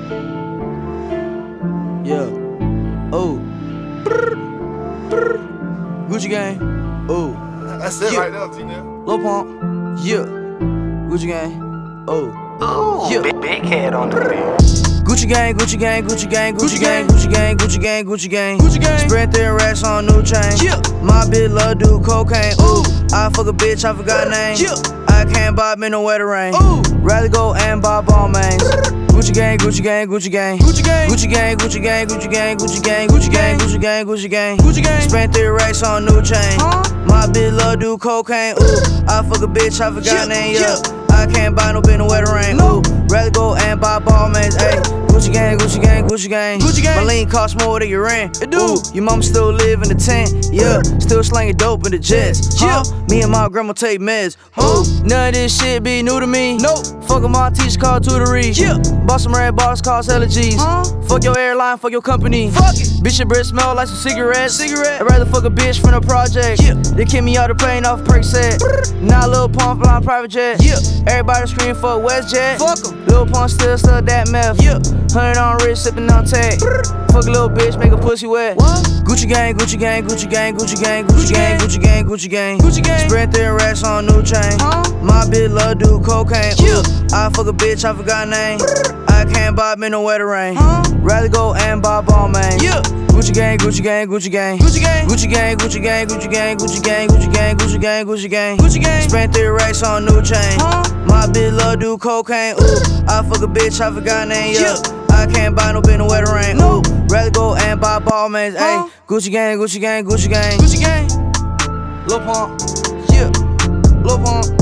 Yeah. Oh. Gucci gang. Oh. That's it right there, T-Now. Lil Pump. Yeah. Gucci gang. Oh. Yeah. Big head on the wheel. Gucci gang, Gucci gang, Gucci gang, Gucci gang, Gucci gang, Gucci gang, Gucci gang, Gucci gang. Spread thin racks on new chain. Yeah. My bitch love do cocaine. Ooh. I fuck a bitch, I forgot her name. Yeah. I can't buy me no wetter rain. Ooh. Rather go and buy ball mains. Gucci gang, Gucci gang, Gucci gang, Gucci gang, Gucci gang, Gucci gang, Gucci gang, Gucci gang, Gucci gang, Gucci gang, Gucci gang, Gucci gang. Spent 3 racks on new chain. My bitch love do cocaine. Ooh. I fuck a bitch, I forgot her name. Yeah. I can't buy no bitch no wetter rain. Ooh. Rather go and buy ball mains. Ayy. Gucci gang, Gucci gang, Gucci gang, Gucci gang. My lean cost more than your rent. It do. Ooh, your mama still live in the tent. Yeah, still slanging dope in the jets. Yeah, me and my grandma take meds. Ooh, none of this shit be new to me. Nope. Fuck with my teacher called tutory. Yeah, bought some red bottles cost hella G's. Fuck your airline, fuck your company. Fuck it. Bitch, your breath smell like some cigarettes. I'd rather fuck a bitch from the project. Yeah, they kick me out the plane off perk set. Now Lil Pump flying private jet. Yeah, everybody scream for WestJet. Fuck 'em. Lil Pump still that meth. Yeah. 100 on wrist, sippin' on tag. Fuck a little bitch, make a pussy wet. What? Gucci gang, Gucci gang, Gucci gang, Gucci gang, Gucci gang, Gucci gang, Gucci gang, Gucci gang. Spread thin racks on new chain. My bitch love do cocaine. Ooh, I fuck a bitch, I forgot her name. I can't buy me no wetter rain. Rather go and buy ball mains. Yeah. Gucci gang, Gucci gang, Gucci gang, Gucci gang, Gucci gang, Gucci gang, Gucci gang, Gucci gang, Gucci gang, Gucci gang, Gucci gang, Gucci gang. Spent 3 racks on new chain. My bitch love do cocaine. Ooh, I fuck a bitch, I forgot her name. Yeah. I can't buy no bitch no wetter rain. Ooh, rather go and buy ball mains. Ayy, Gucci gang, Gucci gang, Gucci gang, Gucci gang. Lil Pump, yeah, Lil Pump.